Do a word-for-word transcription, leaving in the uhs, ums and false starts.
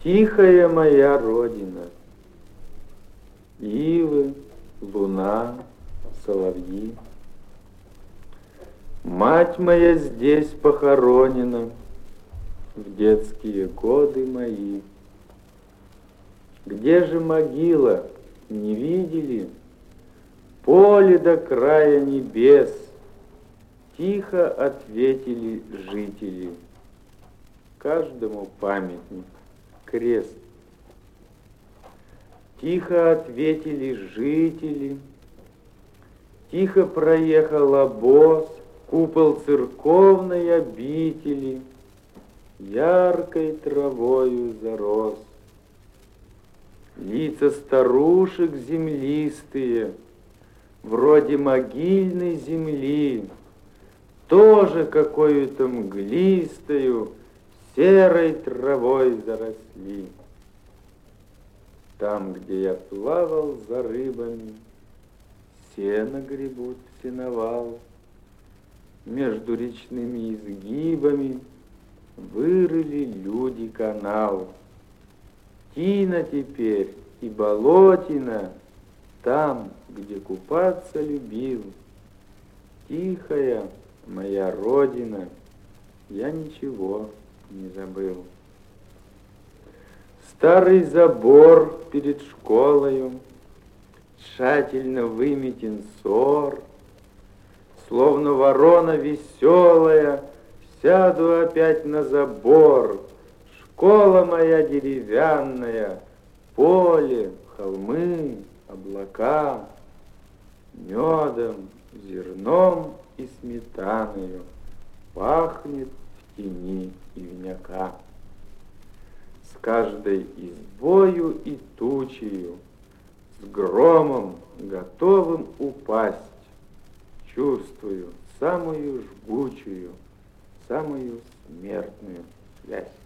Тихая моя родина, ивы, луна, соловьи. Мать моя здесь похоронена в детские годы мои. Где же могила, не видели? Поле до края небес, тихо ответили жители. Каждому памятник, крест. Тихо ответили жители, тихо проехал обоз, купол церковной обители яркой травою зарос. Лица старушек землистые, вроде могильной земли, тоже какой-то мглистою серой травой заросли. Там, где я плавал за рыбами, сено гребут в сеновал. Между речными изгибами вырыли люди канал. Тина теперь и болотина там, где купаться любил. Тихая моя родина, я ничего не забыл. Старый забор перед школою, тщательно выметен сор, словно ворона веселая, сяду опять на забор. Школа моя деревянная, поле, холмы, облака, медом, зерном и сметаною пахнет в тени ивняка. С каждой избою и тучею, с громом, готовым упасть, чувствую самую жгучую, самую смертную связь.